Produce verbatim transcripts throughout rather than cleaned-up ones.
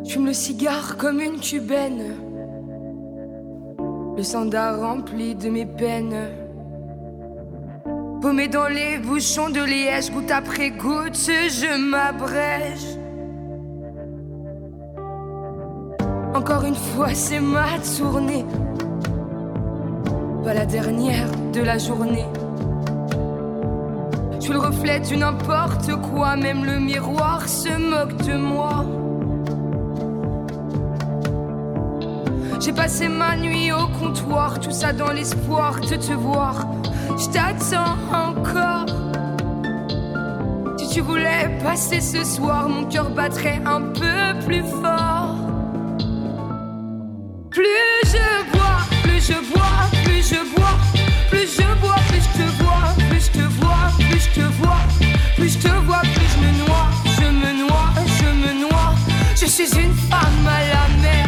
J'fume le cigare comme une cubaine, le sandar rempli de mes peines. Paumé dans les bouchons de liège, goutte après goutte, je m'abrège. Encore une fois, c'est ma tournée, pas la dernière de la journée. Je suis le reflet du n'importe quoi, même le miroir se moque de moi. J'ai passé ma nuit au comptoir, tout ça dans l'espoir de te voir. Je t'attends encore. Si tu voulais passer ce soir, mon cœur battrait un peu plus fort. Plus je bois, plus je bois, plus je bois, plus je bois, plus je te vois, plus je te vois, plus je te vois, plus je te vois, plus je me noie, je me noie, je me noie. Je suis une femme à la mer.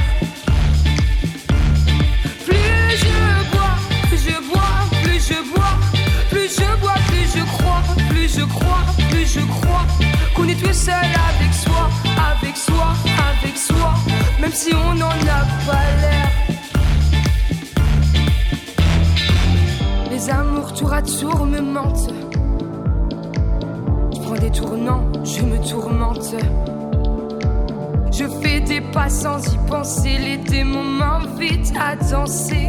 Plus je bois, plus je bois, plus je bois, plus je bois, plus je crois, plus je crois, plus je crois qu'on est tout seul avec soi, avec soi, avec soi, même si on n'en a pas l'air. Les amours tour à tour me mentent. Je prends des tournants, je me tourmente. Je fais des pas sans y penser, les démons m'invitent à danser.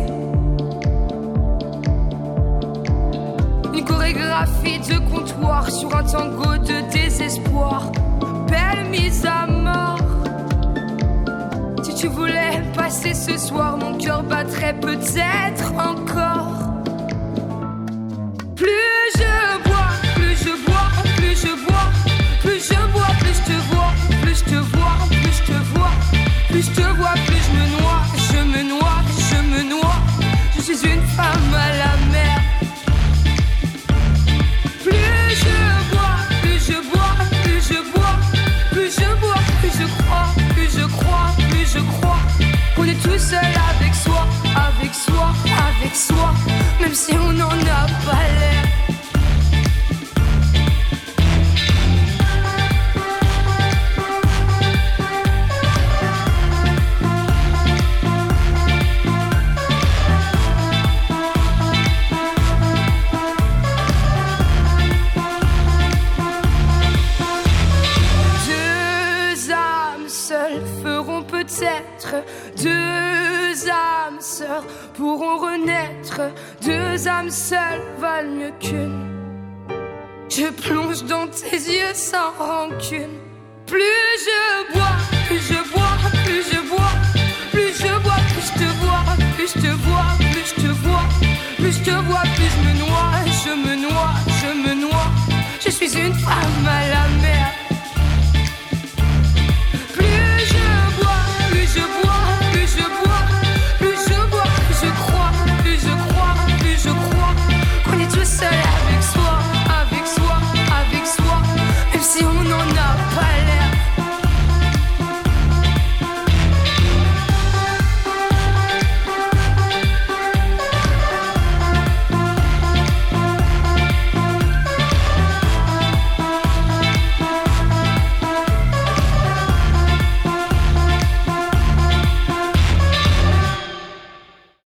Une chorégraphie de comptoir sur un tango de désespoir. Belle mise à mort. Si tu voulais passer ce soir, mon cœur battrait peut-être encore. Plus je bois, plus je bois, plus je bois, plus je bois, plus je te vois, plus je te vois, plus je te vois, plus je te vois, plus je me noie, je me noie, je me noie. Je suis une femme à la mer. Plus je bois, plus je bois, plus je bois, plus je bois, plus je crois, plus je crois, plus je crois qu'on est tout seul avec soi, avec soi, avec soi, même si on n'en a pas l'air. Deux âmes sœurs pourront renaître. Deux âmes seules valent mieux qu'une. Je plonge dans tes yeux sans rancune. Plus je bois,